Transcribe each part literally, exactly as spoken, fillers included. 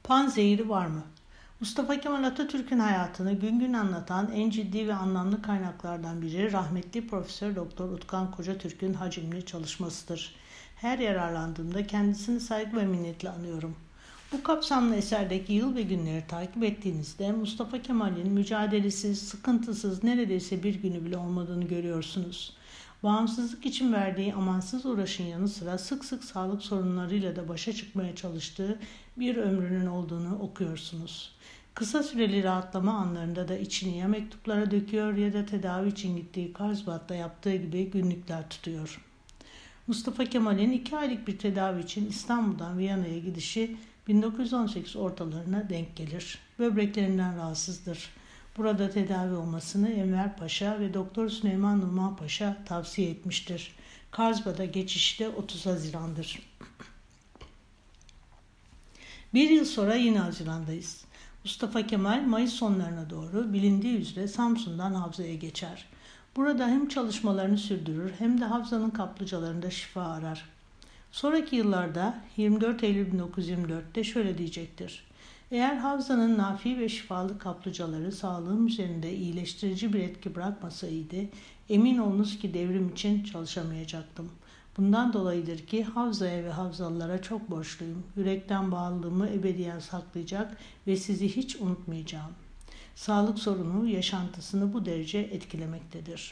Panzehiri var mı? Mustafa Kemal Atatürk'ün hayatını gün gün anlatan en ciddi ve anlamlı kaynaklardan biri rahmetli Profesör Doktor Utkan Kocatürk'ün hacimli çalışmasıdır. Her yararlandığımda kendisini saygı ve minnetle anıyorum. Bu kapsamlı eserdeki yıl ve günleri takip ettiğinizde Mustafa Kemal'in mücadelesiz, sıkıntısız neredeyse bir günü bile olmadığını görüyorsunuz. Bağımsızlık için verdiği amansız uğraşın yanı sıra sık sık sağlık sorunlarıyla da başa çıkmaya çalıştığı bir ömrünün olduğunu okuyorsunuz. Kısa süreli rahatlama anlarında da içini ya mektuplara döküyor ya da tedavi için gittiği Karlsbad'da yaptığı gibi günlükler tutuyor. Mustafa Kemal'in iki aylık bir tedavi için İstanbul'dan Viyana'ya gidişi bin dokuz yüz on sekiz ortalarına denk gelir. Böbreklerinden rahatsızdır. Burada tedavi olmasını Enver Paşa ve Doktor Süleyman Numan Paşa tavsiye etmiştir. Karlsbad'a geçişi de otuz Haziran'dır. Bir yıl sonra yine Haziran'dayız. Mustafa Kemal Mayıs sonlarına doğru bilindiği üzere Samsun'dan Havza'ya geçer. Burada hem çalışmalarını sürdürür hem de Havza'nın kaplıcalarında şifa arar. Sonraki yıllarda yirmi dört Eylül bin dokuz yüz yirmi dört'te şöyle diyecektir. Eğer Havza'nın nafi ve şifalı kaplıcaları sağlığım üzerinde iyileştirici bir etki bırakmasaydı, emin olunuz ki devrim için çalışamayacaktım. Bundan dolayıdır ki Havza'ya ve Havzalılara çok borçluyum. Yürekten bağlılığımı ebediyen saklayacak ve sizi hiç unutmayacağım. Sağlık sorunu yaşantısını bu derece etkilemektedir.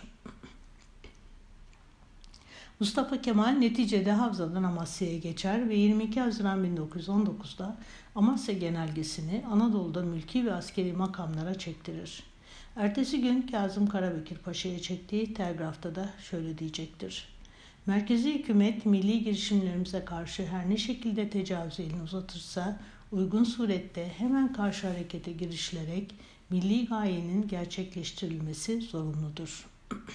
Mustafa Kemal neticede Havza'dan Amasya'ya geçer ve yirmi iki Haziran bin dokuz yüz on dokuz'da Amasya Genelgesi'ni Anadolu'da mülki ve askeri makamlara çektirir. Ertesi gün Kazım Karabekir Paşa'ya çektiği telgrafta da şöyle diyecektir. Merkezi hükümet milli girişimlerimize karşı her ne şekilde tecavüz elini uzatırsa uygun surette hemen karşı harekete girişilerek milli gayenin gerçekleştirilmesi zorunludur.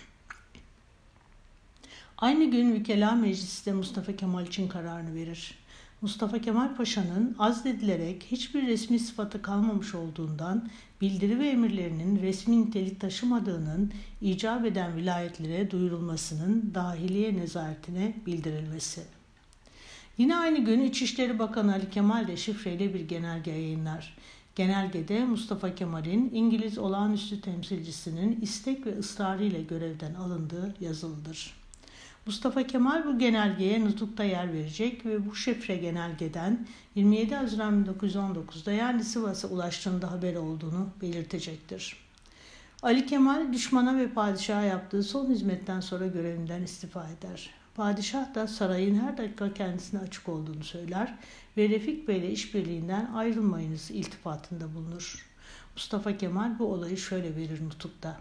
Aynı gün Vekâlâ Meclisi de Mustafa Kemal için kararını verir. Mustafa Kemal Paşa'nın azledilerek hiçbir resmi sıfatı kalmamış olduğundan bildiri ve emirlerinin resmi nitelik taşımadığının icap eden vilayetlere duyurulmasının dahiliye nezaretine bildirilmesi. Yine aynı gün İçişleri Bakanı Ali Kemal de şifreyle bir genelge yayınlar. Genelgede Mustafa Kemal'in İngiliz olağanüstü temsilcisinin istek ve ısrarıyla görevden alındığı yazılıdır. Mustafa Kemal bu genelgeye nutukta yer verecek ve bu şifre genelgeden yirmi yedi Haziran bin dokuz yüz on dokuz'da yani Sivas'a ulaştığında haber olduğunu belirtecektir. Ali Kemal düşmana ve padişaha yaptığı son hizmetten sonra görevinden istifa eder. Padişah da sarayın her dakika kendisine açık olduğunu söyler ve Refik Bey ile işbirliğinden ayrılmayınız iltifatında bulunur. Mustafa Kemal bu olayı şöyle verir nutukta.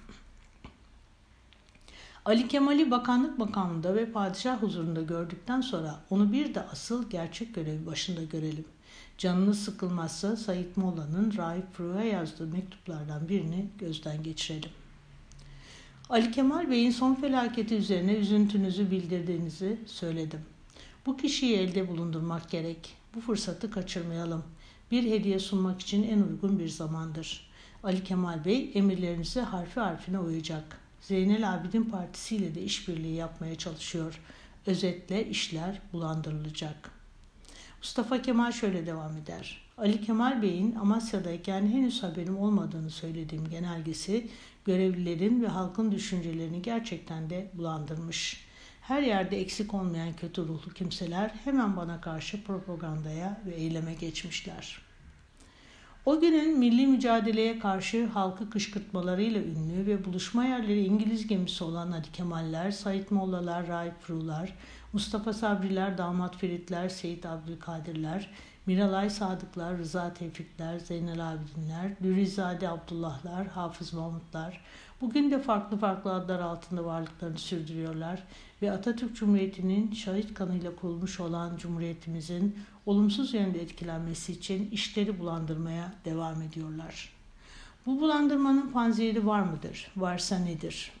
Ali Kemal'i bakanlık makamında ve padişah huzurunda gördükten sonra onu bir de asıl gerçek görevi başında görelim. Canınız sıkılmazsa Said Molla'nın Raif Fırık'a yazdığı mektuplardan birini gözden geçirelim. Ali Kemal Bey'in son felaketi üzerine üzüntünüzü bildirdiğinizi söyledim. Bu kişiyi elde bulundurmak gerek. Bu fırsatı kaçırmayalım. Bir hediye sunmak için en uygun bir zamandır. Ali Kemal Bey emirlerinizi harfi harfine uyacak. Zeynel Abidin Partisi ile de işbirliği yapmaya çalışıyor. Özetle işler bulandırılacak. Mustafa Kemal şöyle devam eder. Ali Kemal Bey'in Amasya'dayken henüz haberim olmadığını söylediğim genelgesi görevlilerin ve halkın düşüncelerini gerçekten de bulandırmış. Her yerde eksik olmayan kötü ruhlu kimseler hemen bana karşı propagandaya ve eyleme geçmişler. O günün milli mücadeleye karşı halkı kışkırtmalarıyla ünlü ve buluşma yerleri İngiliz gemisi olan Ali Kemaller, Said Mollalar, Raif Fırıklar, Mustafa Sabriler, Damat Feritler, Seyit Abdülkadirler, Miralay Sadıklar, Rıza Tevfikler, Zeynel Abidinler, Dürrizade Abdullahlar, Hafız Mahmutlar bugün de farklı farklı adlar altında varlıklarını sürdürüyorlar ve Atatürk Cumhuriyeti'nin şahit kanıyla kurulmuş olan Cumhuriyetimizin olumsuz yönde etkilenmesi için işleri bulandırmaya devam ediyorlar. Bu bulandırmanın panzehiri var mıdır? Varsa nedir?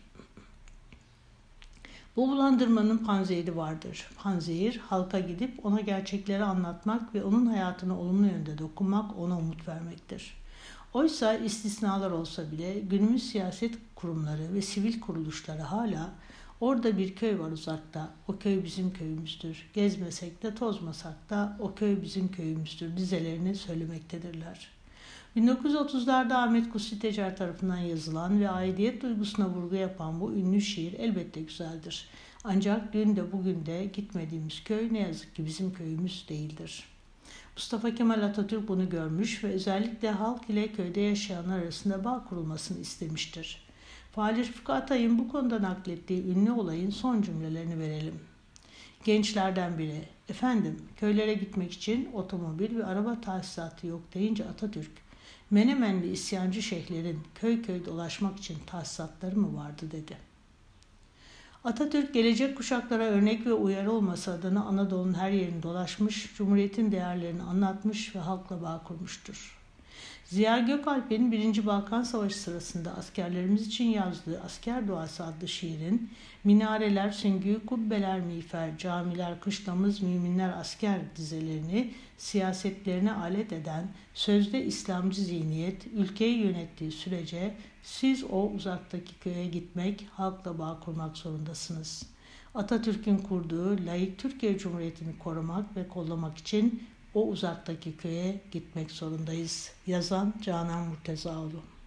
Bu bulandırmanın panzehiri vardır. Panzehir, halka gidip ona gerçekleri anlatmak ve onun hayatına olumlu yönde dokunmak, ona umut vermektir. Oysa istisnalar olsa bile günümüz siyaset kurumları ve sivil kuruluşları hala Orada bir köy var uzakta. O köy bizim köyümüzdür. Gezmesek de tozmasak da o köy bizim köyümüzdür dizelerini söylemektedirler. bin dokuz yüz otuzlarda Ahmet Kutsi Tecer tarafından yazılan ve aidiyet duygusuna vurgu yapan bu ünlü şiir elbette güzeldir. Ancak dün de bugün de gitmediğimiz köy ne yazık ki bizim köyümüz değildir. Mustafa Kemal Atatürk bunu görmüş ve özellikle halk ile köyde yaşayanlar arasında bağ kurulmasını istemiştir. Fahri Rıfkı Atay'ın bu konuda naklettiği ünlü olayın son cümlelerini verelim. Gençlerden biri, efendim köylere gitmek için otomobil ve araba tahsisatı yok deyince Atatürk, Menemenli isyancı şeyhlerin köy köy dolaşmak için tahsisatları mı vardı dedi. Atatürk gelecek kuşaklara örnek ve uyarı olması adına Anadolu'nun her yerini dolaşmış, Cumhuriyet'in değerlerini anlatmış ve halkla bağ kurmuştur. Ziya Gökalp'in birinci Balkan Savaşı sırasında askerlerimiz için yazdığı Asker Duası adlı şiirin minareler, süngü, kubbeler miğfer, camiler, kışlamız, müminler asker dizelerini siyasetlerine alet eden sözde İslamcı zihniyet ülkeyi yönettiği sürece siz o uzaktaki köye gitmek, halkla bağ kurmak zorundasınız. Atatürk'ün kurduğu laik Türkiye Cumhuriyeti'ni korumak ve kollamak için o uzaktaki köye gitmek zorundayız. Yazan Canan Murtezaoğlu.